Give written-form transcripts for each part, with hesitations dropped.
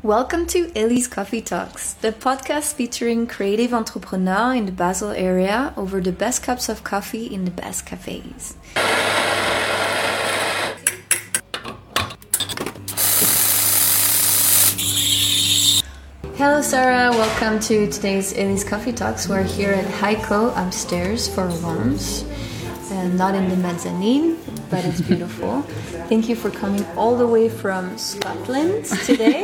Welcome to Ellie's Coffee Talks, the podcast featuring creative entrepreneurs in the Basel area over the best cups of coffee in the best cafes. Hello Sarah, welcome to today's Ellie's Coffee Talks. We're here at Heiko upstairs for once, and not in the mezzanine, but it's beautiful. Thank you for coming all the way from Scotland today.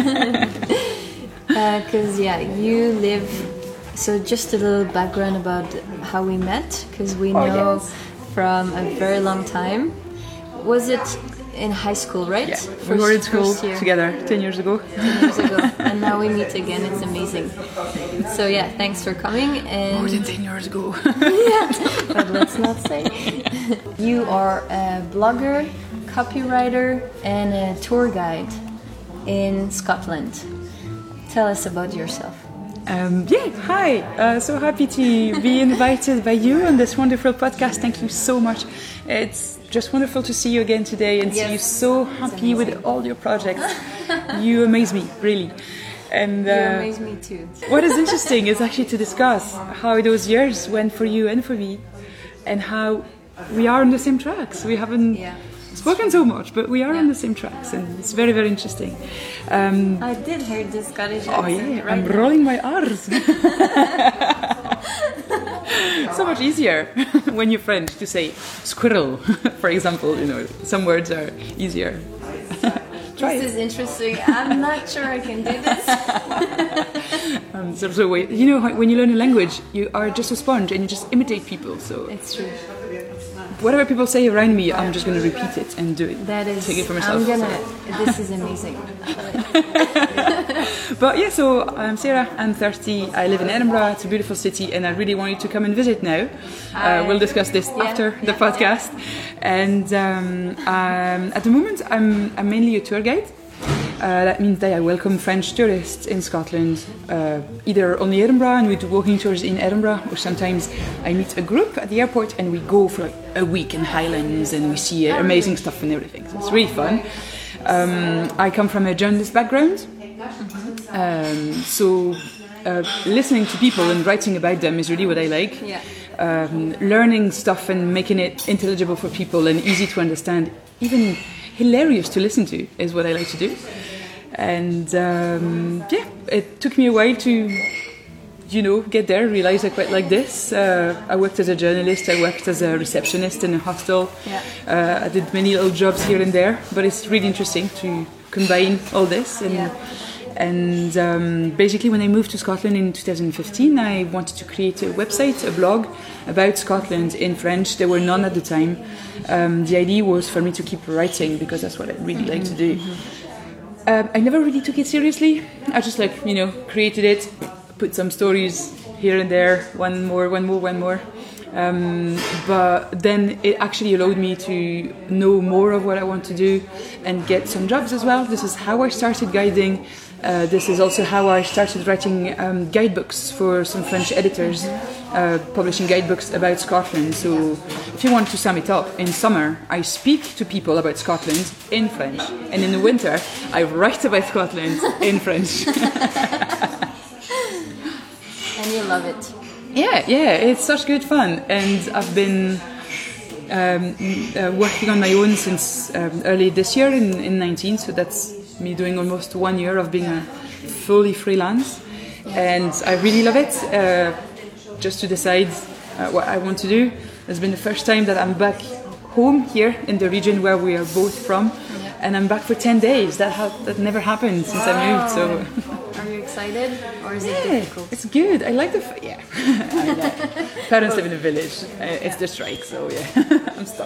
Because you live, so just a little background about how we met, because we know from a very long time. Was it in high school, right? Yeah, we were in school together 10 years ago. 10 years ago, and now we meet again. It's amazing. So yeah, thanks for coming. And more than 10 years ago. Yeah, but let's not say. You are a blogger, copywriter, and a tour guide in Scotland. Tell us about yourself. Hi. So happy to be invited by you on this wonderful podcast. Thank you so much. It's just wonderful to see you again today and see you so happy with all your projects. You amaze me, really. And you amaze me too. What is interesting is actually to discuss how those years went for you and for me, and how we are on the same tracks. We haven't spoken so much, but we are on the same tracks, and it's very, very interesting. I did hear the Scottish accent. Oh yeah, right I'm now. rolling my R's. So much easier when you're French to say squirrel, for example. You know, some words are easier. This is interesting. I'm not sure I can do this. You know, when you learn a language, you are just a sponge and you just imitate people. So It's true. whatever people say around me, I'm just going to repeat it and do it. That is. Take it for myself. This is amazing. But yeah, so I'm Sarah. I'm 30. I live in Edinburgh. It's a beautiful city, and I really want you to come and visit now. We'll discuss this after the podcast. And at the moment, I'm mainly a tour guide. That means that I welcome French tourists in Scotland, either only Edinburgh, and we do walking tours in Edinburgh, or sometimes I meet a group at the airport and we go for like a week in Highlands and we see amazing stuff and everything. So it's really fun. I come from a journalist background, so listening to people and writing about them is really what I like. Yeah. Learning stuff and making it intelligible for people and easy to understand, even hilarious to listen to, is what I like to do. And it took me a while to, get there, realize I quite like this. I worked as a journalist, I worked as a receptionist in a hostel. I did many little jobs here and there, but it's really interesting to combine all this. And basically when I moved to Scotland in 2015, I wanted to create a website, a blog about Scotland in French. There were none at the time. The idea was for me to keep writing because that's what I really like to do. I never really took it seriously. I just created it, put some stories here and there, one more. But then it actually allowed me to know more of what I want to do and get some jobs as well. This is how I started guiding. This is also how I started writing guidebooks for some French editors, publishing guidebooks about Scotland. So if you want to sum it up, in summer I speak to people about Scotland in French, and in the winter I write about Scotland in French. And you love it. Yeah, it's such good fun, and I've been working on my own since early this year in 19, so that's me doing almost 1 year of being a fully freelance, and I really love it. Just to decide what I want to do. It's been the first time that I'm back home here in the region where we are both from, and I'm back for 10 days. That never happened since I moved. So. Are you excited, or is it difficult? It's good. I like I like parents live in a village. It's the strike, so I'm stuck.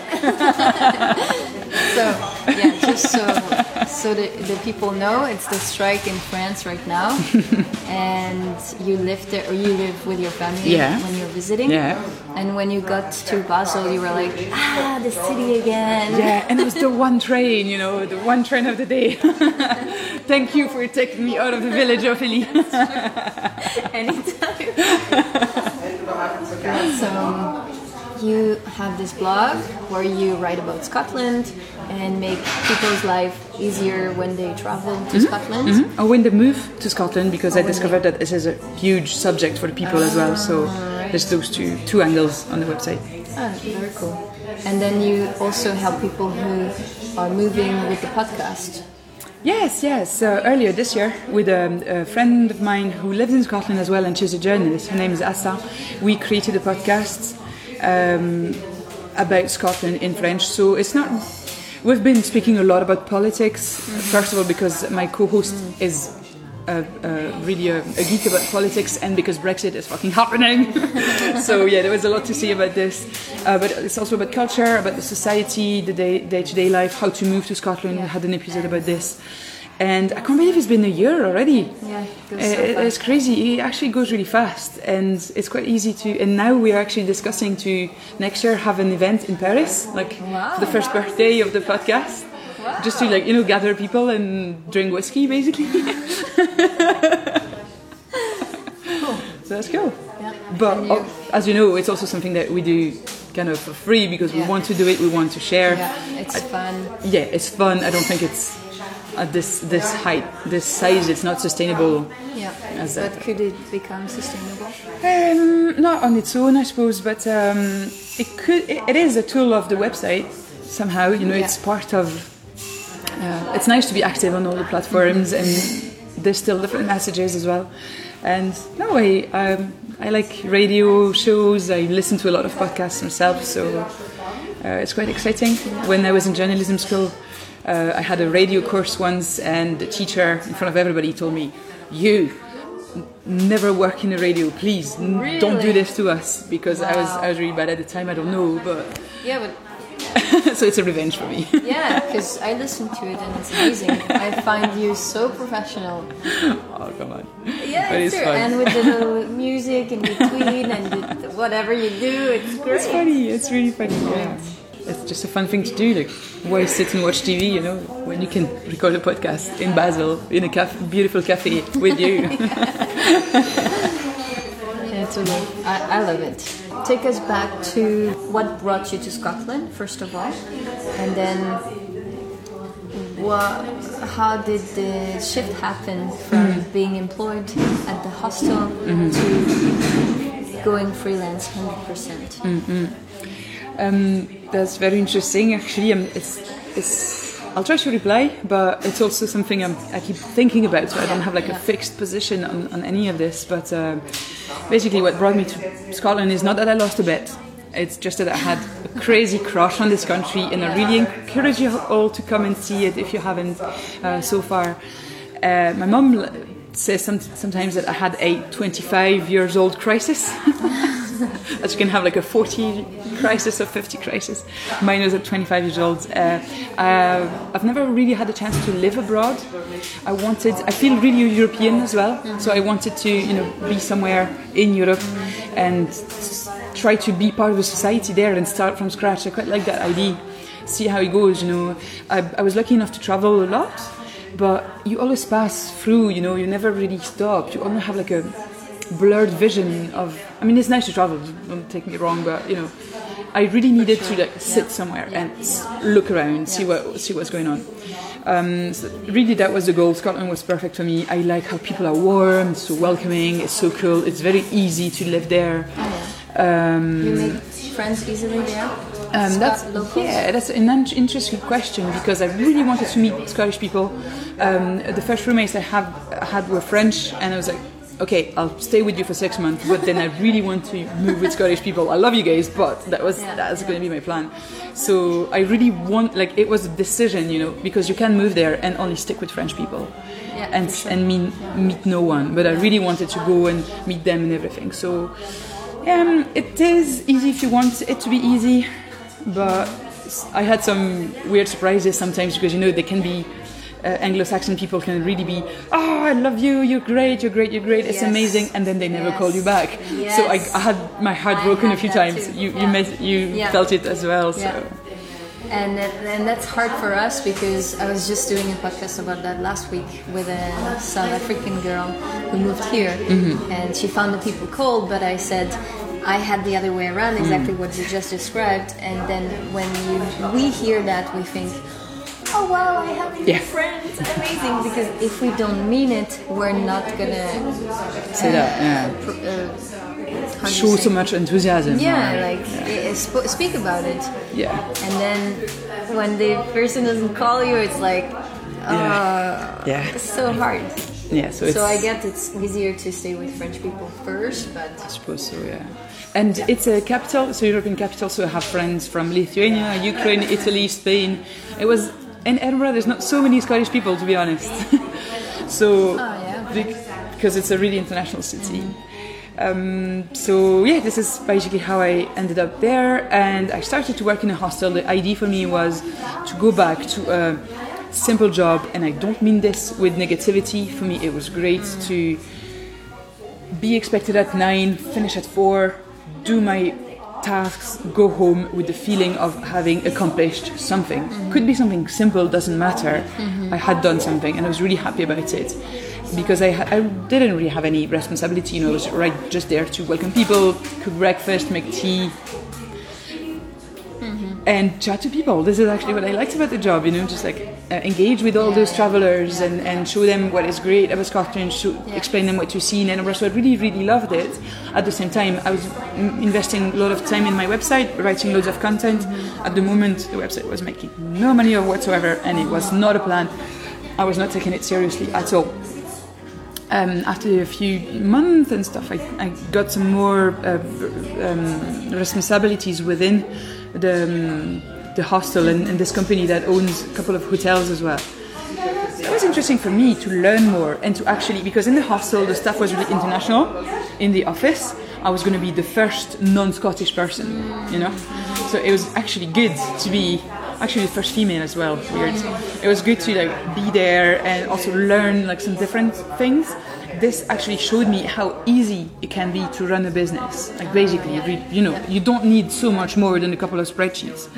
Just so the people know, it's the strike in France right now, and you live there, or you live with your family when you're visiting. Yeah. And when you got to Basel, you were like, the city again. Yeah, and it was the one train, the one train of the day. Thank you for taking me out of the village, Ophélie. Anytime. you have this blog where you write about Scotland and make people's life easier when they travel to Scotland. Or when they move to Scotland, because I discovered that this is a huge subject for the people as well. So there's those two angles on the website. Very cool. And then you also help people who are moving with the podcast. Yes. Earlier this year, with a friend of mine who lives in Scotland as well, and she's a journalist. Her name is Assa. We created a podcast about Scotland in French. So it's not. We've been speaking a lot about politics. First of all, because my co-host is really a geek about politics, and because Brexit is fucking happening. So yeah, there was a lot to say about this. But it's also about culture, about the society, the day-to-day life, how to move to Scotland. We had an episode about this. And I can't believe it's been a year already. Yeah, it goes so fast. It's crazy. It actually goes really fast, and it's quite easy to. And now we are actually discussing to next year have an event in Paris, like for the first birthday of the podcast, just to gather people and drink whiskey, basically. So that's cool. Yeah. But as you know, it's also something that we do kind of for free because we want to do it. We want to share. Yeah, it's fun. Yeah, it's fun. I don't think it's. At this height, this size, it's not sustainable. Yeah, but could it become sustainable? Not on its own, I suppose, but it could. It is a tool of the website somehow. It's part of. It's nice to be active on all the platforms, and there's still different messages as well. And no, I like radio shows. I listen to a lot of podcasts myself, so it's quite exciting. When I was in journalism school. I had a radio course once, and the teacher, in front of everybody, told me, "You never work in the radio, please. Really? Don't do this to us." Because I was really bad at the time. I don't know, but so it's a revenge for me. Yeah, because I listen to it and it's amazing. I find you so professional. Oh, come on. Yeah, it's true. And with the little music in between and whatever you do, it's great. It's funny. It's really funny. Yeah. It's just a fun thing to do. Like, why sit and watch TV, when you can record a podcast in Basel, in a beautiful cafe with you. Yeah, totally. I love it. Take us back to what brought you to Scotland, first of all. And then, how did the shift happen from being employed at the hostel to going freelance 100%? That's very interesting. Actually, I'll try to reply, but it's also something I keep thinking about. So I don't have a fixed position on any of this. But basically, what brought me to Scotland is not that I lost a bet. It's just that I had a crazy crush on this country, and I really encourage you all to come and see it if you haven't so far. My mom says sometimes that I had a 25-years-old crisis. As you can have a 40 crisis or 50 crisis. Mine was at 25 years old. I've never really had a chance to live abroad. I feel really European as well. So I wanted to, be somewhere in Europe and try to be part of a society there and start from scratch. I quite like that idea. See how it goes, I was lucky enough to travel a lot, but you always pass through, you never really stop. You only have a blurred vision of. I mean, it's nice to travel. Don't take me wrong, but I really needed to sit somewhere and look around, see what's going on. So really, that was the goal. Scotland was perfect for me. I like how people are warm, so welcoming. It's so cool. It's very easy to live there. You make friends easily there. That's an interesting question because I really wanted to meet Scottish people. The first roommates I had were French, and I was like, okay, I'll stay with you for 6 months, but then I really want to move with Scottish people. I love you guys, but that's going to be my plan. So I really want, it was a decision, because you can move there and only stick with French people and meet no one. But I really wanted to go and meet them and everything. So it is easy if you want it to be easy, but I had some weird surprises sometimes because, they can be Anglo-Saxon people can really be, I love you, you're great, it's amazing, and then they never call you back. So I had my heart broken a few times. You felt it as well. So. And that's hard for us because I was just doing a podcast about that last week with a South African girl who moved here, and she found the people cold, but I said, I had the other way around, exactly what you just described. And then when we hear that, we think, oh wow, I have new friends, amazing. Because if we don't mean it, we're not gonna say that. Show so much enthusiasm. Speak about it. Yeah. And then when the person doesn't call you, it's like, it's so hard. Yeah, so I get it's easier to stay with French people first, but I suppose so, yeah. And it's a capital, so European capital, so I have friends from Lithuania, Ukraine, Italy, Spain. It was in Edinburgh, there's not so many Scottish people, to be honest. Because it's a really international city. This is basically how I ended up there, and I started to work in a hostel. The idea for me was to go back to a simple job, and I don't mean this with negativity. For me, it was great to be expected at 9, finish at 4, do my tasks, go home with the feeling of having accomplished something. Could be something simple, doesn't matter. I had done something, and I was really happy about it. Because I didn't really have any responsibility, I was just there to welcome people, cook breakfast, make tea, and chat to people. This is actually what I liked about the job, just engage with all those travelers and show them what is great about Scotland, explain them what to see in Edinburgh. So I really, really loved it. At the same time, I was investing a lot of time in my website, writing loads of content. At the moment, the website was making no money whatsoever, and it was not a plan. I was not taking it seriously at all. After a few months and stuff, I got some more responsibilities within the hostel and this company that owns a couple of hotels as well. It was interesting for me to learn more and to actually, because in the hostel the staff was really international. In the office, I was going to be the first non-Scottish person, So it was actually good to be actually the first female as well. Weird. It was good to be there and also learn some different things. This actually showed me how easy it can be to run a business. Basically, you don't need so much more than a couple of spreadsheets.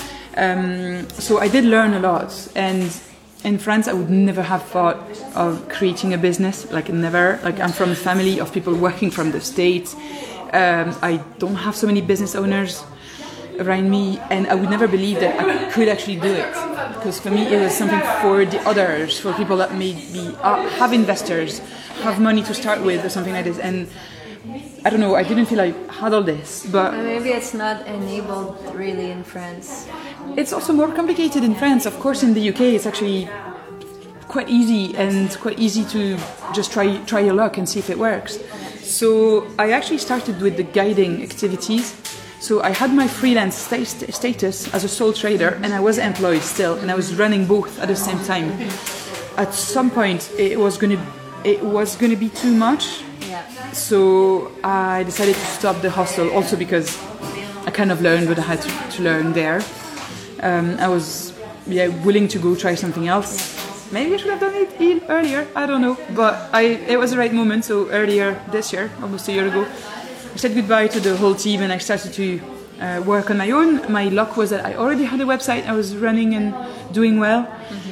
So I did learn a lot, and in France I would never have thought of creating a business, never. I'm from a family of people working from the States. I don't have so many business owners around me, and I would never believe that I could actually do it, because for me it was something for the others, for people that maybe have investors, have money to start with or something like this. And I don't know, I didn't feel I had all this, but maybe it's not enabled really in France. It's also more complicated in France. Of course, in the UK it's actually quite easy, and quite easy to just try your luck and see if it works. So I actually started with the guiding activities. So I had my freelance status as a sole trader, and I was employed still, and I was running both at the same time. At some point, it was going to be too much. Yeah. So I decided to stop the hostel, also because I kind of learned what I had to learn there. I was willing to go try something else. Maybe I should have done it earlier, I don't know. But it was the right moment, so earlier this year, almost a year ago, I said goodbye to the whole team and I started to work on my own. My luck was that I already had a website, I was running and doing well.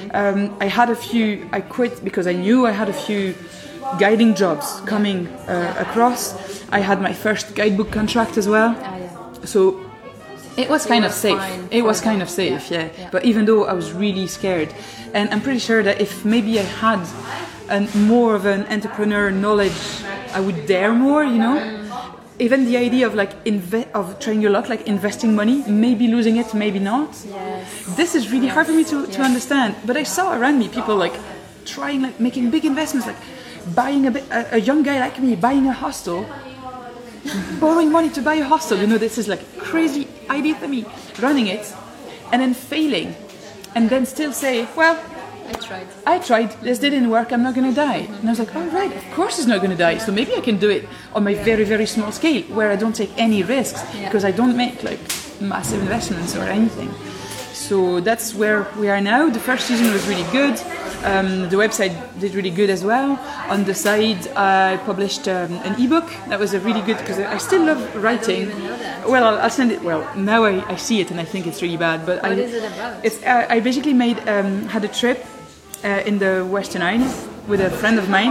I quit because I knew I had a few guiding jobs coming across. I had my first guidebook contract as well. So it was kind of safe. It was kind of safe, yeah. But even though I was really scared, and I'm pretty sure that if maybe I had more of an entrepreneur knowledge, I would dare more, Even the idea of of trying your luck, investing money, maybe losing it, maybe not. Yes. This is really hard for me to understand. But I saw around me people trying, making big investments, buying a young guy like me, buying a hostel, borrowing money to buy a hostel. This is crazy idea for me. Running it, and then failing, and then still say, well, I tried, this didn't work, I'm not going to die. And I was oh right, of course it's not going to die. So maybe I can do it on my very, very small scale, where I don't take any risks, because I don't make massive investments or anything. So that's where we are now. The first season was really good. The website did really good as well. On the side, I published an ebook that was a really good, because I still love writing. I don't even know that. Well, I'll send it. Well, now I see it and I think it's really bad. But what is it about? I basically had a trip in the Western Isles with a friend of mine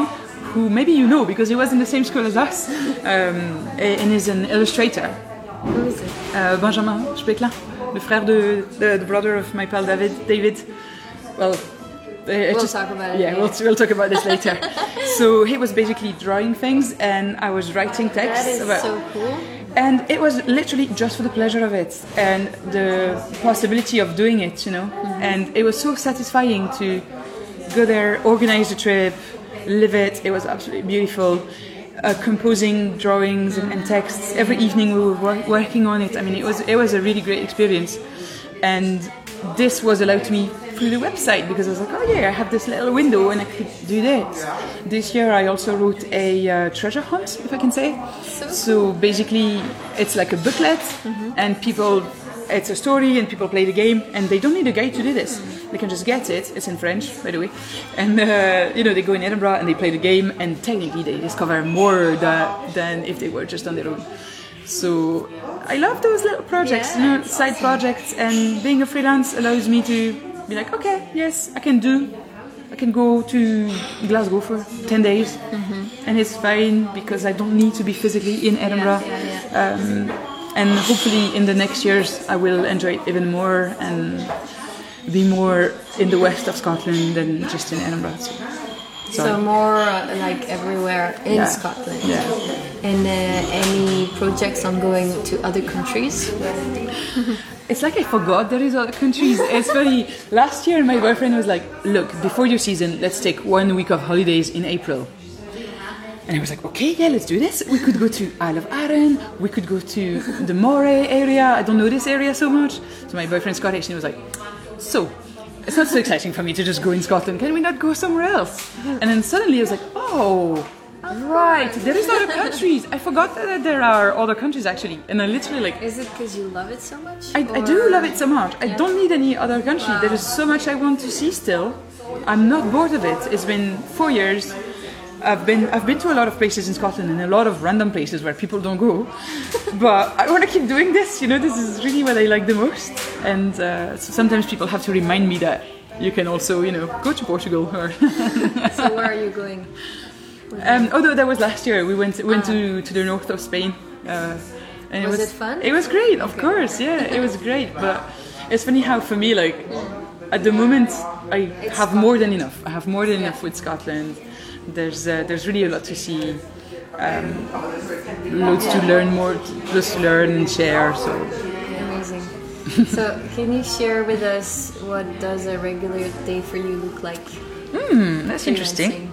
who maybe you know because he was in the same school as us, and is an illustrator. Who is it? Benjamin Specklin, the frère the brother of my pal David. Well, we'll talk about it. Yeah, we'll talk about this later. So he was basically drawing things, and I was writing texts. That is so cool. And it was literally just for the pleasure of it and the possibility of doing it, you know. And it was so satisfying to go there, organize the trip, live it. It was absolutely beautiful. Composing drawings and texts every evening, we were working on it. I mean, it was a really great experience, and this was allowed to me through the website because I was like, oh yeah, I have this little window and I could do this. This year I also wrote a treasure hunt, if I can say. So basically, it's like a booklet, and it's a story, and people play the game, and they don't need a guide to do this. They can just get it. It's in French, by the way. And they go in Edinburgh and they play the game, and technically they discover more than if they were just on their own. So I love those little projects, side projects, and being a freelance allows me to be like, okay, yes, I can go to Glasgow for 10 days, and it's fine because I don't need to be physically in Edinburgh. And hopefully in the next years I will enjoy it even more and be more in the west of Scotland than just in Edinburgh. So more like everywhere in Scotland. Yeah. And any projects on going to other countries? It's like I forgot there is other countries. It's funny. Last year my boyfriend was like, look, before your season, let's take 1 week of holidays in April. And I was like, okay, yeah, let's do this. We could go to Isle of Arran. We could go to the Moray area. I don't know this area so much. So my boyfriend's Scottish, and he was like, so, it's not so exciting for me to just go in Scotland. Can we not go somewhere else? And then suddenly I was like, oh, right, there is other countries. I forgot that there are other countries actually. And I literally like... Is it because you love it so much? I do love it so much. I don't need any other country. Wow. There is so much I want to see still. I'm not bored of it. It's been 4 years. I've been to a lot of places in Scotland and a lot of random places where people don't go, but I want to keep doing this. You know, this is really what I like the most. And so sometimes people have to remind me that you can also, go to Portugal. Or So where are you going? Although that was last year, we went to the north of Spain. And was it fun? It was great, of course. Yeah, it was great. But it's funny how for me, like at the moment, I have more than enough. I have more than enough with Scotland. There's really a lot to see, loads to learn, more just to learn and share. So amazing. So can you share with us what does a regular day for you look like? That's interesting.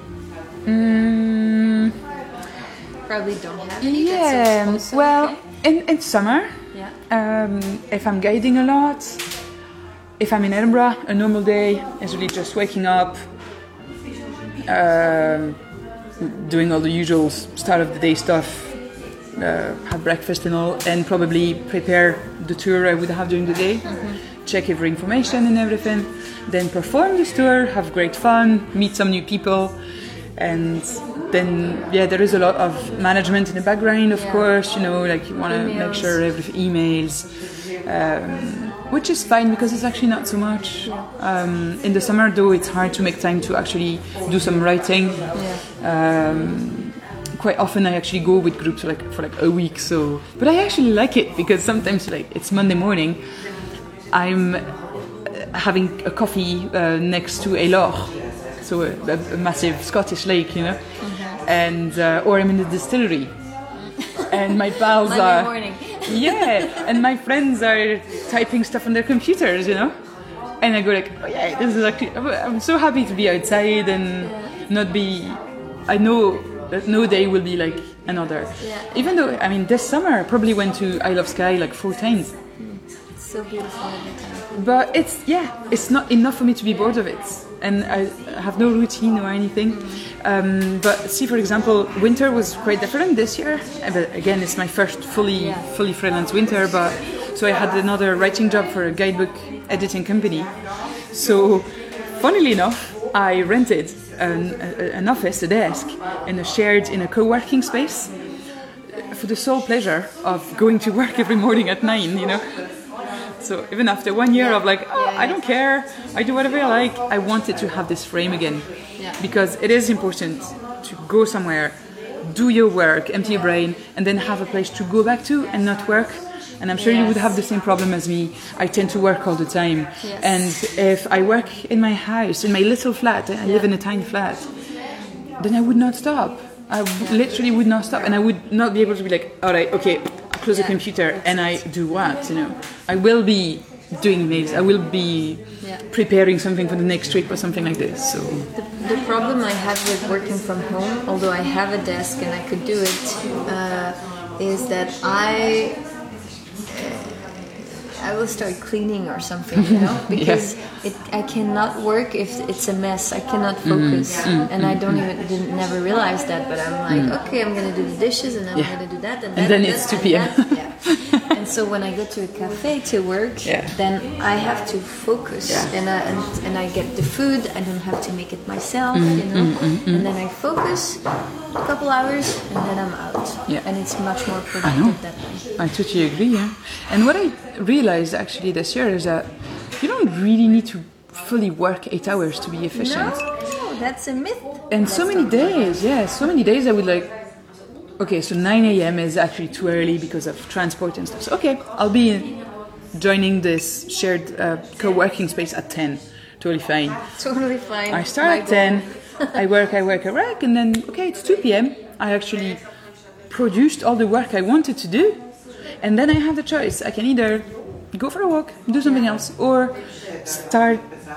Probably don't have any. Yeah. Also well, okay. in summer, if I'm guiding a lot, if I'm in Edinburgh, a normal day is really just waking up. Doing all the usual start of the day stuff, have breakfast and all, and probably prepare the tour I would have during the day, check every information and everything, then perform this tour, have great fun, meet some new people, and then there is a lot of management in the background, of course, like you want to make sure emails, which is fine because it's actually not so much. In the summer though, it's hard to make time to actually do some writing. Quite often I actually go with groups for a week, but I actually like it because sometimes it's Monday morning, I'm having a coffee next to a loch, so a massive Scottish lake, and or I'm in the distillery and my pals Monday morning. and my friends are typing stuff on their computers, and I go like, oh yeah, this is actually, I'm so happy to be outside and not be, I know that no day will be like another. Even though, this summer I probably went to Isle of Skye 4 times. It's so beautiful every time. But it's not enough for me to be bored of it. And I have no routine or anything. But see, for example, winter was quite different this year. But again, it's my first fully freelance winter. But so I had another writing job for a guidebook editing company. So, funnily enough, I rented an office, a desk, in a co-working space for the sole pleasure of going to work every morning at 9. So even after 1 year of I don't care, I do whatever I like, I wanted to have this frame again. Because it is important to go somewhere, do your work, empty your brain, and then have a place to go back to and not work. And I'm sure you would have the same problem as me. I tend to work all the time. Yes. And if I work in my house, in my little flat, I live in a tiny flat, then I would not stop. I literally would not stop. And I would not be able to be like, all right, okay, I close the computer and I do what, you know. I will be doing mails. I will be preparing something for the next trip or something like this. So the problem I have with working from home, although I have a desk and I could do it, is that I will start cleaning or something, you know, because I cannot work if it's a mess. I cannot focus, and I didn't never realize that. But I'm like, okay, I'm gonna do the dishes, and then I'm gonna do that, and then it's 2 p.m. And so when I go to a cafe to work, then I have to focus, and I get the food. I don't have to make it myself, you know. And then I focus a couple hours, and then I'm out. And it's much more productive that way. I totally agree. Yeah. And what I realized actually this year is that you don't really need to fully work 8 hours to be efficient. No, that's a myth. And so many days, I would like, okay, so 9 a.m. is actually too early because of transport and stuff. So, okay, I'll be joining this shared co-working space at 10. Totally fine. Totally fine. I start at 10, I work, and then, okay, it's 2 p.m. I actually produced all the work I wanted to do. And then I have the choice. I can either go for a walk, do something else, or start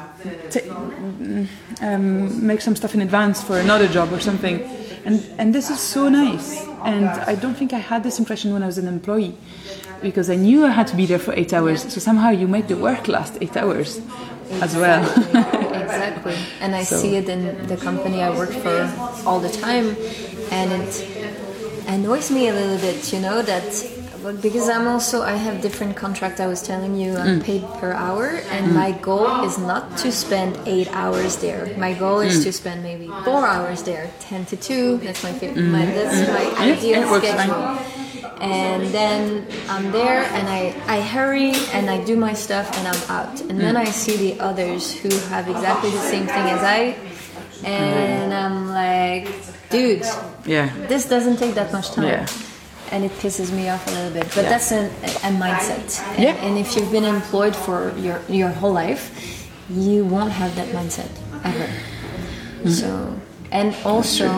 make some stuff in advance for another job or something. And this is so nice. And I don't think I had this impression when I was an employee, because I knew I had to be there for 8 hours. So somehow you make the work last 8 hours as well. Exactly. And I see it in the company I work for all the time. And it annoys me a little bit, you know, that because I have different contract. I was telling you I'm paid per hour, and my goal is not to spend 8 hours there. My goal is to spend maybe 4 hours there, 10 to 2. That's my favorite. That's my ideal schedule. And then I'm there, and I hurry and I do my stuff, and I'm out. And then I see the others who have exactly the same thing as I, and I'm like, dude, this doesn't take that much time. And it pisses me off a little bit, but that's a mindset. And if you've been employed for your whole life, you won't have that mindset ever. So, and also,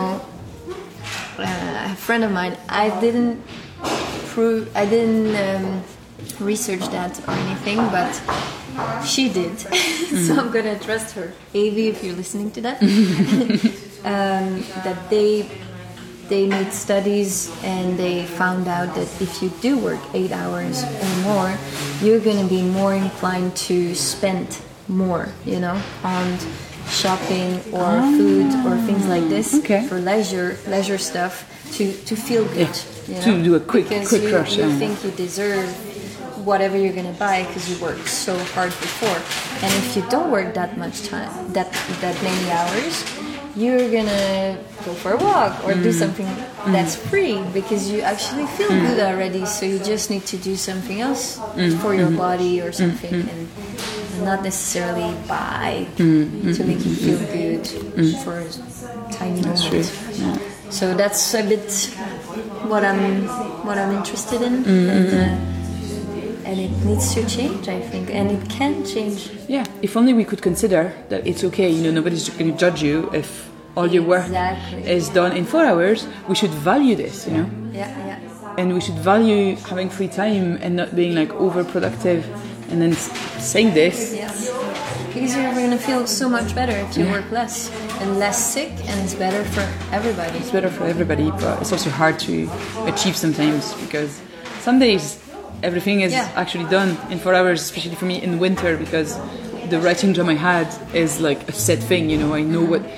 a friend of mine, I didn't research that or anything, but she did. So I'm gonna trust her. Avi, if you're listening to that, that they made studies and they found out that if you do work 8 hours or more, you're going to be more inclined to spend more, you know, on shopping or food or things like this for leisure stuff to feel good. You know? To do a quick rush. You think you deserve whatever you're going to buy because you worked so hard before. And if you don't work that much time, that many hours, you're gonna go for a walk or do something that's free because you actually feel good already, so you just need to do something else for your body or something, and not necessarily buy to make you feel good for a tiny moment. So that's a bit what I'm interested in, and it needs to change, I think, and it can change. Yeah, if only we could consider that it's okay, you know, nobody's going to judge you if all your work is done in 4 hours. We should value this, you know? And we should value having free time and not being like overproductive and then saying this. Because you're going to feel so much better if you work less and less sick, and it's better for everybody. It's better for everybody, but it's also hard to achieve sometimes, because some days everything is actually done in 4 hours, especially for me in winter, because the writing job I had is like a set thing, you know. I know what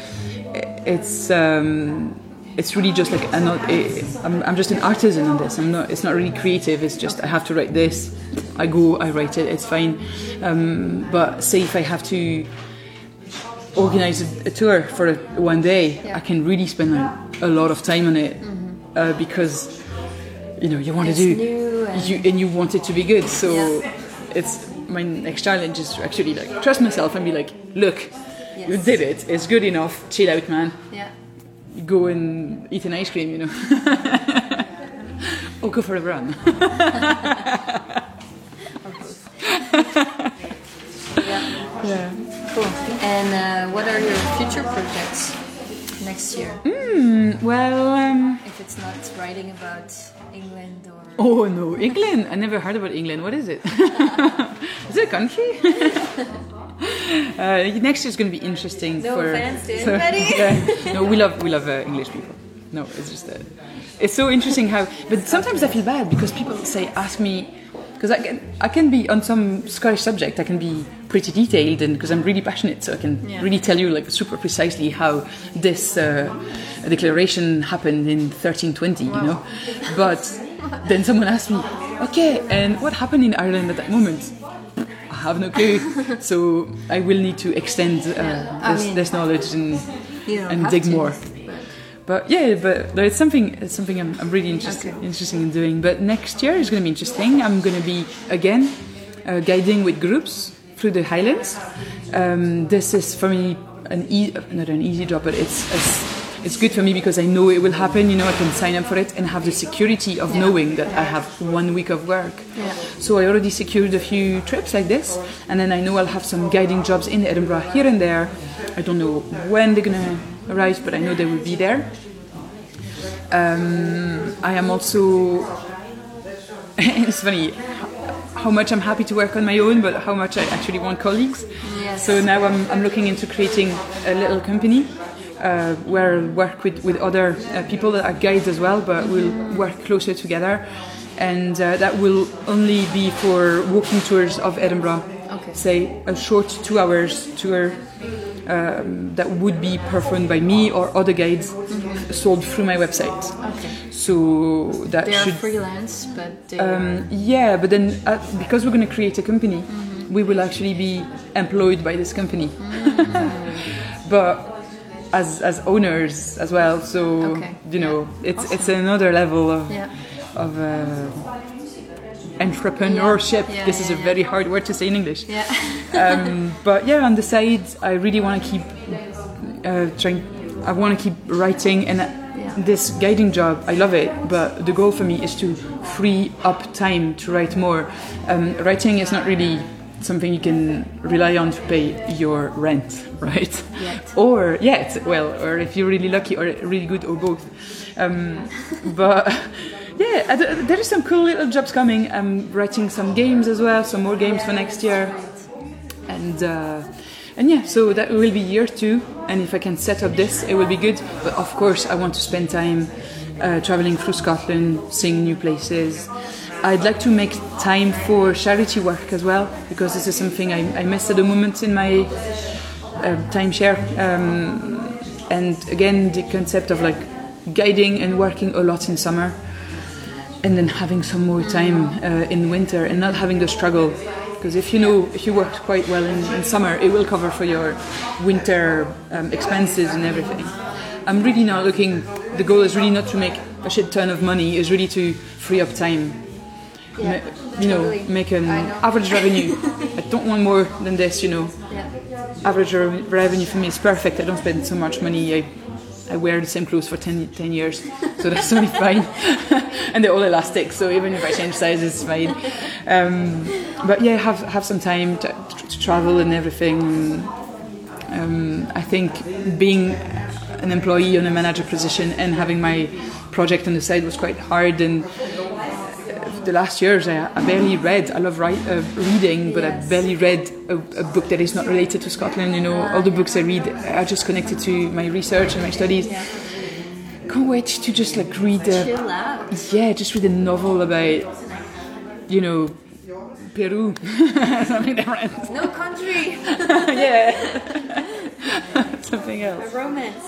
it's really just like I'm just an artisan on this. It's not really creative. It's just I have to write this. I write it. It's fine. But say if I have to organize a tour for one day, I can really spend a lot of time on it because you know you want to do and you want it to be good. So it's my next challenge is to actually like trust myself and be like, look, you did it. It's good enough. Chill out, man. go and eat an ice cream, you know. Or go for a run. Yeah. Cool. And what are your future projects next year? Well, If it's not writing about England or... oh no, England! I never heard about England. What is it? Is it a country? Next year's going to be interesting. No offense to anybody. Yeah. No, we love English people. No, it's just it's so interesting how. But sometimes I feel bad because people ask me, because I can be on some Scottish subject. I can be pretty detailed, and because I'm really passionate, so I can really tell you like super precisely how this declaration happened in 1320. Wow. You know, but then someone asked me, okay, and what happened in Ireland at that moment? I have no clue, so I will need to extend this knowledge and dig more. But it's something I'm really interested in doing. But next year is going to be interesting. I'm going to be again guiding with groups through the Highlands. This is for me not an easy job, but it's good for me because I know it will happen. You know, I can sign up for it and have the security of knowing that I have 1 week of work. Yeah. So I already secured a few trips like this, and then I know I'll have some guiding jobs in Edinburgh here and there. I don't know when they're gonna arrive, but I know they will be there. I am also. It's funny how much I'm happy to work on my own, but how much I actually want colleagues. Yes. So now I'm looking into creating a little company. Where I'll work with other people that are guides as well, but we'll work closer together, and that will only be for walking tours of Edinburgh. Okay. Say a short 2 hours tour that would be performed by me or other guides, sold through my website. Okay. So that they should are freelance, but but then because we're going to create a company, we will actually be employed by this company, but. As owners as well, so you know it's another level of entrepreneurship. This is a very hard word to say in English. But on the side, I really want to keep trying. I want to keep writing, and this guiding job, I love it. But the goal for me is to free up time to write more. Writing is not really something you can rely on to pay your rent, right? Or if you're really lucky or really good, or both. But there are some cool little jobs coming. I'm writing some games as well, some more games for next year, so that will be year 2. And if I can set up this, it will be good. But of course, I want to spend time traveling through Scotland, seeing new places. I'd like to make time for charity work as well, because this is something I miss at the moment in my timeshare. And again, the concept of like guiding and working a lot in summer, and then having some more time in winter, and not having the struggle. Because if you work quite well in summer, it will cover for your winter expenses and everything. I'm really not looking. The goal is really not to make a shit ton of money. Is really to free up time. Make an average revenue. I don't want more than this, Average revenue for me is perfect. I don't spend so much money. I wear the same clothes for 10 years, so that's totally fine. And they're all elastic, so even if I change size, it's fine. But have some time to travel and everything. I think being an employee on a manager position and having my project on the side was quite hard, and the last years I barely read. I love reading, but I barely read a book that is not related to Scotland. All the books I read are just connected to my research and my studies. Can't wait to just read chill out. Just read a novel about Peru. Something different. No country. Something else. A romance.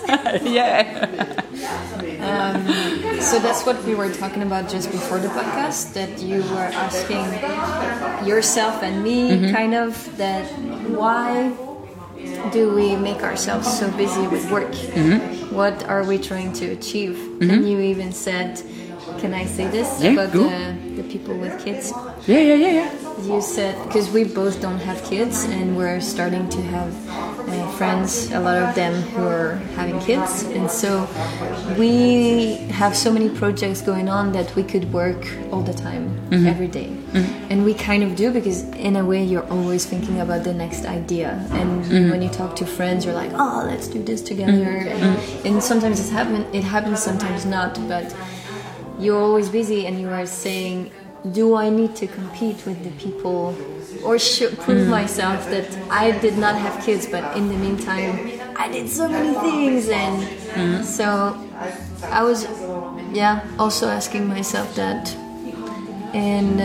So that's what we were talking about just before the podcast, that you were asking yourself and me kind of that why do we make ourselves so busy with work? What are we trying to achieve? And you even said, can I say this about the people with kids? Yeah. You said, because we both don't have kids and we're starting to have friends, a lot of them who are having kids, and so we have so many projects going on that we could work all the time, every day. And we kind of do, because in a way you're always thinking about the next idea, and when you talk to friends you're like, oh, let's do this together, and sometimes it happens, sometimes not, but you're always busy, and you are saying, do I need to compete with the people, or prove myself that I did not have kids, but in the meantime I did so many things, and so I was also asking myself that. And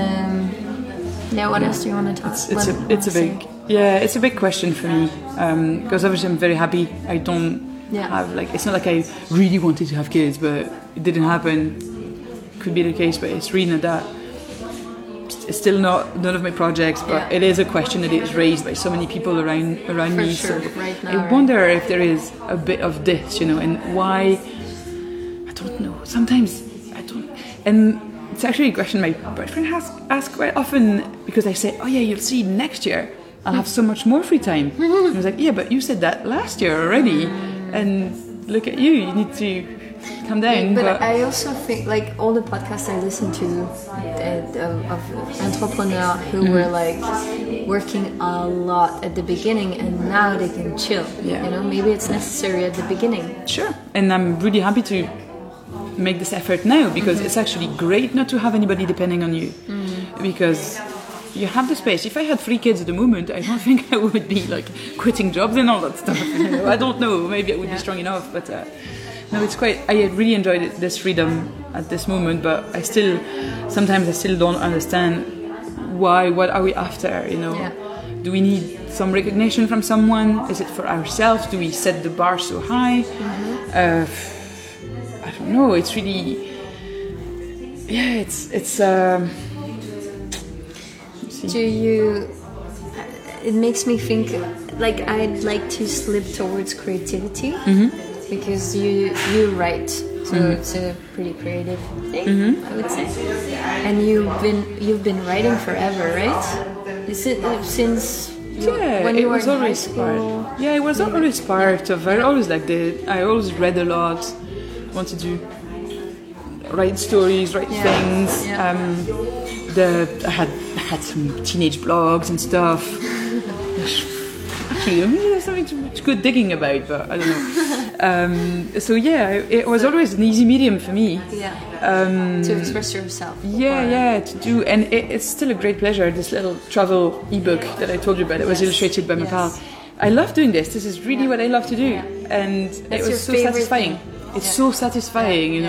what else do you want to talk about? It's a big question for me, because obviously I'm very happy. I don't have, like, it's not like I really wanted to have kids, but it didn't happen. Could be the case, but it's really not that. It's still not none of my projects, but it is a question that is raised by so many people around me. Sure, so right now, I wonder if there is a bit of this, and why. I don't know. Sometimes I don't. And it's actually a question my boyfriend asks quite often, because I say, oh yeah, you'll see, next year I'll have so much more free time. And I was like, yeah, but you said that last year already, and look at you. You need to calm down. But I also think, like, all the podcasts I listen to of entrepreneurs who were like working a lot at the beginning, and now they can chill. Maybe it's necessary at the beginning. Sure, and I'm really happy to make this effort now, because it's actually great not to have anybody depending on you, because you have the space. If I had 3 kids at the moment, I don't think I would be like quitting jobs and all that stuff. I don't know, maybe I would be strong enough, but no, it's quite. I really enjoyed this freedom at this moment, but sometimes I still don't understand why. What are we after? Do we need some recognition from someone? Is it for ourselves? Do we set the bar so high? I don't know. It's really, it's. Do you? It makes me think. Like, I'd like to slip towards creativity, because you write, so it's a pretty creative thing, I would say. And you've been writing forever, right? Is it since? When you were in high school? It was always part of. I always liked it. I always read a lot. Wanted to write stories, write things. I had some teenage blogs and stuff. Actually, there's something to go digging about, but I don't know. So it was always an easy medium for me. To express yourself. To do, and it's still a great pleasure. This little travel ebook that I told you about, it was illustrated by my pal. I love doing this. This is really what I love to do, and it was so satisfying. It's so satisfying,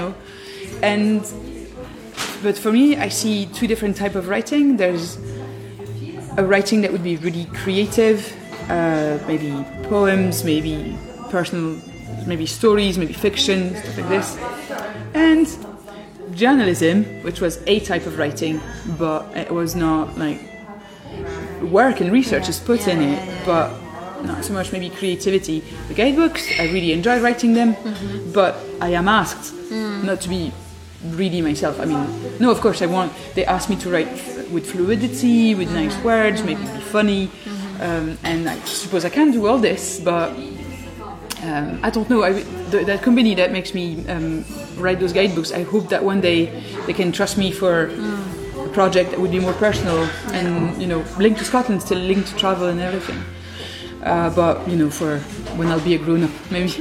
But for me, I see 2 different types of writing. There's a writing that would be really creative, maybe poems, maybe personal, maybe stories, maybe fiction, stuff like this. And journalism, which was a type of writing, but it was not like work and research is put in it, but not so much maybe creativity. The guidebooks, I really enjoy writing them, but I am asked not to be really myself. I mean, no, of course they ask me to write with fluidity, with nice words, maybe be funny, and I suppose I can do all this, but I don't know. That company that makes me write those guidebooks, I hope that one day they can trust me for a project that would be more personal and, linked to Scotland, still linked to travel and everything. But for when I'll be a grown-up, maybe.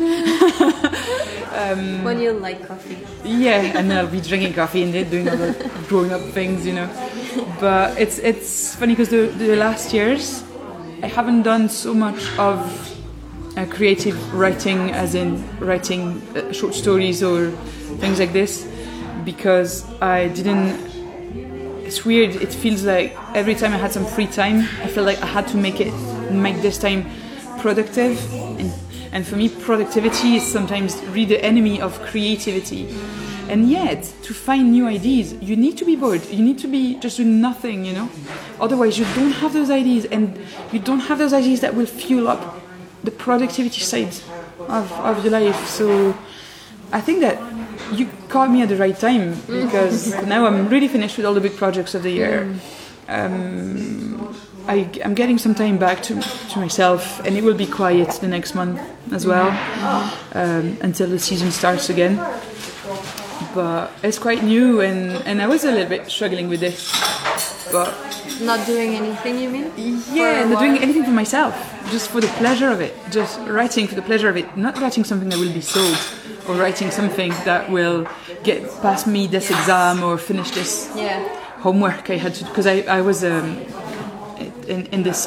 When you like coffee. And I'll be drinking coffee and doing all the grown-up things, But it's funny because the last years I haven't done so much of creative writing, as in writing short stories or things like this, because I didn't. It's weird. It feels like every time I had some free time, I felt like I had to make this time productive, and for me, productivity is sometimes really the enemy of creativity. And yet, to find new ideas, you need to be bored. You need to be just doing nothing, Otherwise, you don't have those ideas, and you don't have those ideas that will fuel up the productivity side of your life. So, I think that you caught me at the right time, because now I'm really finished with all the big projects of the year. I'm getting some time back to myself, and it will be quiet the next month as well, until the season starts again. But it's quite new, and I was a little bit struggling with this. But not doing anything, you mean? Yeah, not doing anything for myself, just for the pleasure of it, just writing for the pleasure of it, not writing something that will be sold, or writing something that will get past me this exam or finish this homework I had to, because I was in this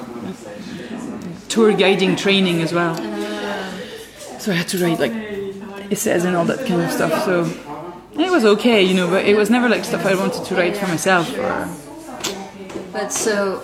tour guiding training as well, so I had to write like essays and all that kind of stuff. So it was okay, you know, but it was never like stuff I wanted to write for myself. But so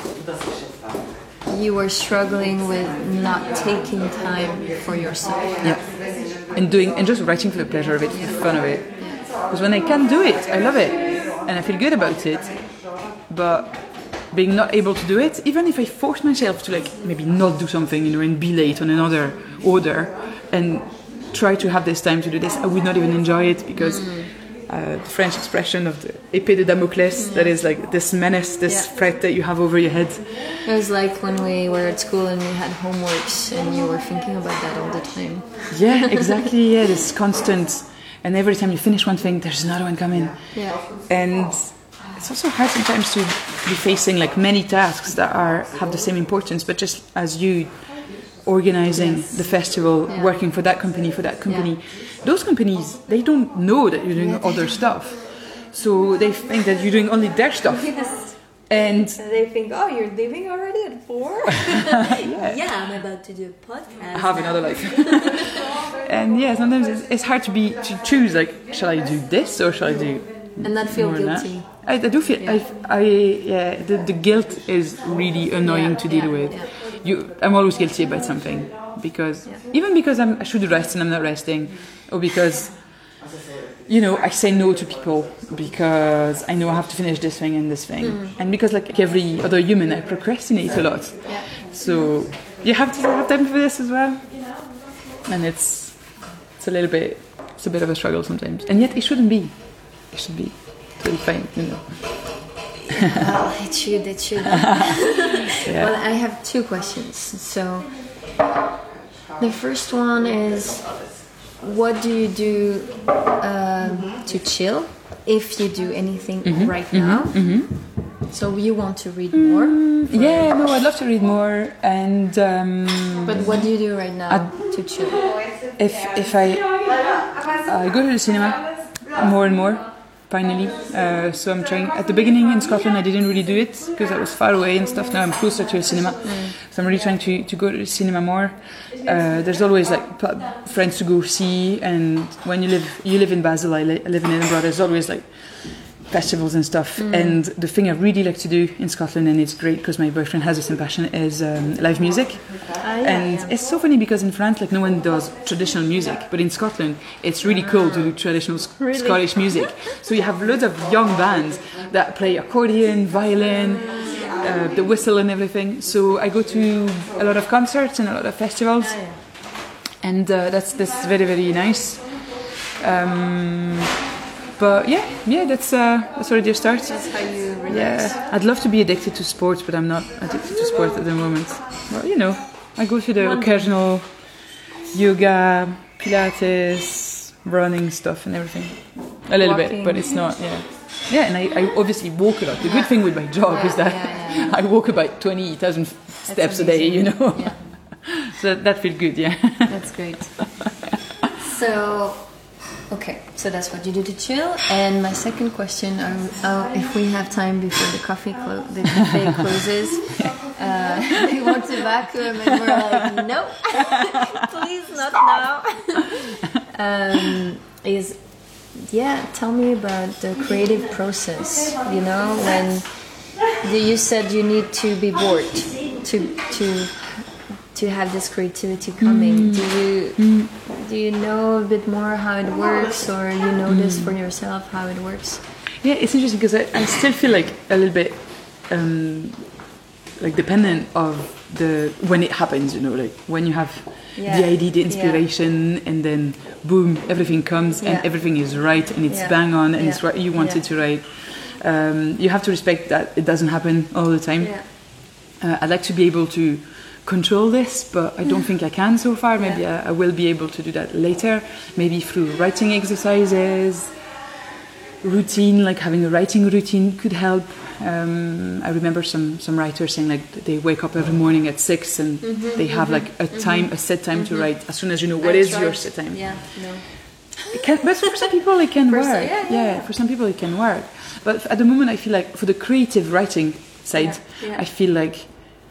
you were struggling with not taking time for yourself. Yeah, and just writing for the pleasure of it, for the fun of it. Because when I can do it, I love it, and I feel good about it. But being not able to do it, even if I force myself to like maybe not do something, you know, and be late on another order, and try to have this time to do this, I would not even enjoy it, because the French expression of the épée de Damoclès, that is like this menace, this threat that you have over your head. It was like when we were at school and we had homeworks and you were thinking about that all the time. Yeah, exactly. Yeah, this constant, and every time you finish one thing, there's another one coming. Yeah. And it's also hard sometimes to be facing like many tasks that have the same importance, but just as you organizing the festival, working for that company, those companies, they don't know that you're doing other stuff, so they think that you're doing only their stuff. And they think, oh, you're leaving already at 4? Yeah, I'm about to do a podcast. I have another life. And sometimes it's hard to choose, like, shall I do this or shall I do and not feel guilty. I do feel the guilt is really annoying to deal with. I'm always guilty about something, because I should rest and I'm not resting, or because, you know, I say no to people because I know I have to finish this thing and this thing, and because like every other human, I procrastinate a lot. So you have to have time for this as well, and it's a bit of a struggle sometimes, and yet it shouldn't be. It should be totally fine, you know. Well, it should. Well, I have 2 questions. So the first one is, what do you do to chill, if you do anything right now? So you want to read more? I'd love to read more. And but what do you do right now to chill? If I go to the cinema more and more, finally. So I'm trying. At the beginning in Scotland, I didn't really do it because I was far away and stuff. Now I'm closer to a cinema, so I'm really trying to go to the cinema more. There's always like friends to go see, and when you live in Basel, I live in Edinburgh. There's always like festivals and stuff. And the thing I really like to do in Scotland, and it's great because my boyfriend has the same passion, is live music. It's so funny because in France, like, no one does traditional music, but in Scotland it's really cool to do traditional Scottish music. So you have loads of young bands that play accordion, violin, the whistle and everything. So I go to a lot of concerts and a lot of festivals, and that's very, very nice. But that's already a start. That's how you relax. I'd love to be addicted to sports, but I'm not addicted to sport at the moment. Well, you know, I go to the occasional yoga, Pilates, running stuff and everything. A little bit, but it's not, and I obviously walk a lot. The good thing with my job is that I walk about 20,000 steps a day, you know. So that feels good, That's great. So that's what you do to chill. And my second question, if we have time before the cafe closes, we want to vacuum, and we're like, no, please not now. Tell me about the creative process. You know, when you said you need to be bored to have this creativity coming. Do you know a bit more how it works, or you notice for yourself how it works? Yeah, it's interesting because I still feel like a little bit like dependent of when it happens, you know, like when you have the idea, the inspiration, and then boom, everything comes and everything is right and it's bang on and it's what you wanted to write. You have to respect that it doesn't happen all the time. I'd like to be able to control this, but I don't think I can so far. Maybe I will be able to do that later, maybe through writing exercises, routine, like having a writing routine could help. I remember some writers saying like they wake up every morning at 6 and they have like a set time to write. As soon as you know what is your set time. Yeah, no. But for some people it can work. Yeah. For some people it can work. But at the moment I feel like for the creative writing side, I feel like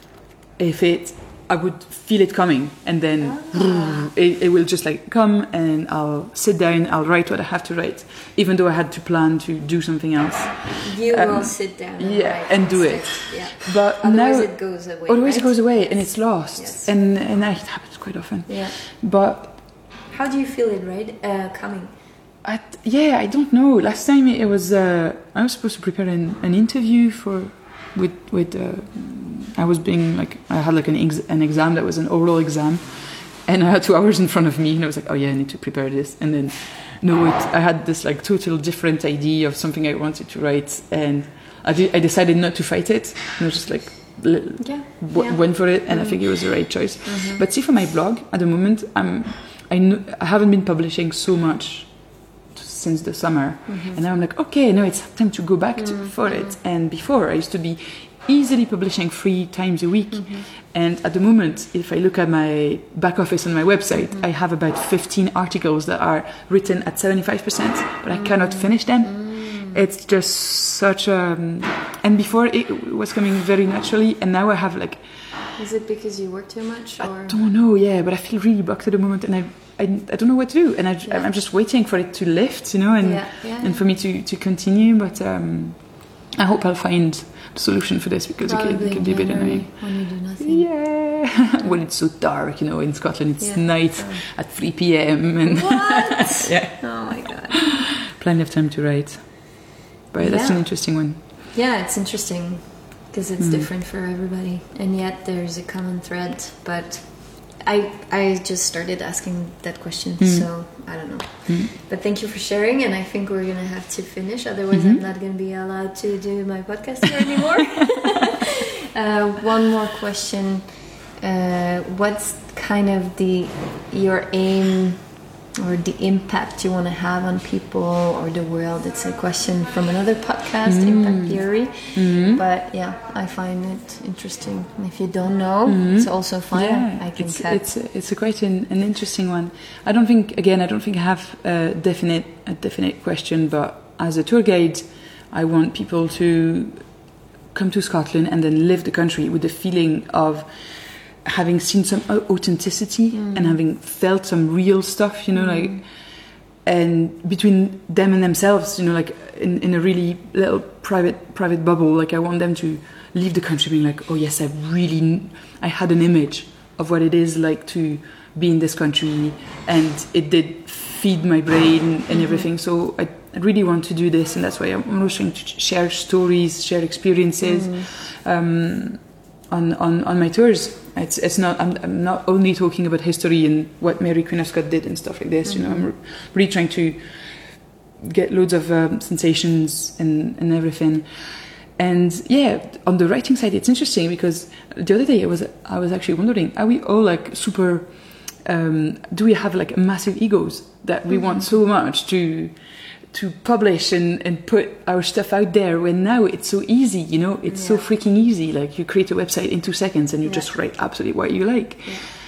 I would feel it coming, and then it will just like come, and I'll sit down, I'll write what I have to write, even though I had to plan to do something else. You will sit down and write and do it. Yeah. But otherwise now it goes away. Otherwise it goes away and it's lost. Yes. And it happens quite often. Yeah. But how do you feel it coming? I don't know. Last time it was I was supposed to prepare an interview with I was being like, I had like an exam that was an oral exam, and I had 2 hours in front of me, and I was like, oh yeah, I need to prepare this. And then I had this like total different idea of something I wanted to write, and I decided not to fight it. And I was just like went for it, and I think it was the right choice. But see, for my blog at the moment, I haven't been publishing so much since the summer, and now I'm like, okay, now it's time to go back for it. And before, I used to be easily publishing 3 times a week, and at the moment, if I look at my back office on my website, I have about 15 articles that are written at 75%, but I cannot finish them. It's just such a and before it was coming very naturally, and now I have like, is it because you work too much, or? I don't know, but I feel really blocked at the moment, and I don't know what to do, and I'm just waiting for it to lift, and for me to continue. But I hope I'll find the solution for this, because it can be a bit annoying. When you do nothing. Yeah. When it's so dark, in Scotland it's night at 3 p.m. and what? Oh my god. Plenty of time to write. But that's an interesting one. Yeah, it's interesting because it's different for everybody, and yet there's a common thread. But I just started asking that question, so I don't know. But thank you for sharing, and I think we're gonna have to finish, otherwise I'm not gonna be allowed to do my podcast here anymore. One more question. What's kind of your aim or the impact you want to have on people or the world? It's a question from another podcast, Impact Theory. But I find it interesting. And if you don't know, it's also fine. I can cut. It's a quite an interesting one. I don't think I have a definite question, but as a tour guide, I want people to come to Scotland and then live the country with the feeling of having seen some authenticity and having felt some real stuff, like, and between them and themselves, like in a really little private bubble. Like, I want them to leave the country being like, oh yes, I had an image of what it is like to be in this country, and it did feed my brain and everything. So I really want to do this, and that's why I'm also trying to share stories, share experiences on my tours. It's not. I'm not only talking about history and what Mary Queen of Scots did and stuff like this. I'm really trying to get loads of sensations and everything. And on the writing side, it's interesting because the other day I was actually wondering: are we all like super? Do we have like massive egos that we want so much to publish and put our stuff out there, when now it's so easy, it's so freaking easy. Like, you create a website in 2 seconds and you just write absolutely what you like.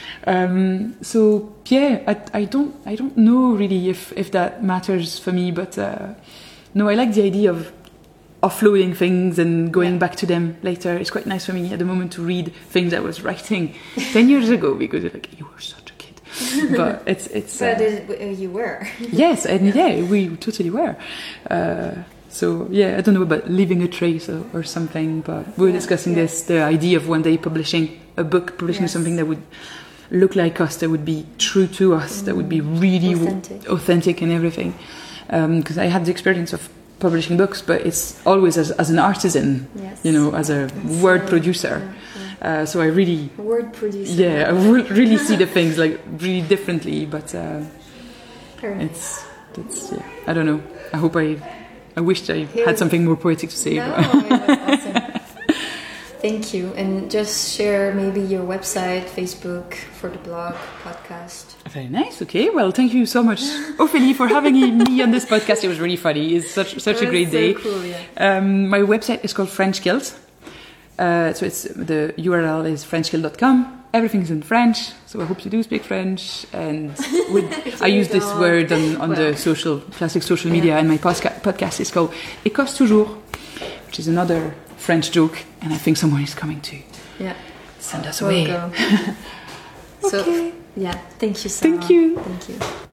I don't know really if that matters for me, but no, I like the idea of offloading things and going back to them later. It's quite nice for me at the moment to read things I was writing 10 years ago, because you're like, you were such a kid. But it's but you were. Yes, and we totally were. So I don't know about leaving a trace or something, but we were discussing the idea of one day publishing a book, something that would look like us, that would be true to us, that would be really authentic and everything. Because I had the experience of publishing books, but it's always as an artisan, as a word producer. So I really word producer. I would really see the things like really differently, but it's I don't know. I hope I wished I had something more poetic to say. No, it was awesome. thank you. And just share maybe your website, Facebook for the blog, podcast. Very nice. Okay. Well, thank you so much, Ophélie, for having me on this podcast. It was really funny. It's such a great day. Cool, yeah. My website is called French Kilt. So it's the URL is frenchkilt.com. Everything is in French, so I hope you do speak French. And I use this word on the classic social media, and my podcast is called "Et coste toujours," which is another French joke, and I think someone is coming to send us away. Okay. So, yeah, thank you, Sarah. Thank you. Thank you.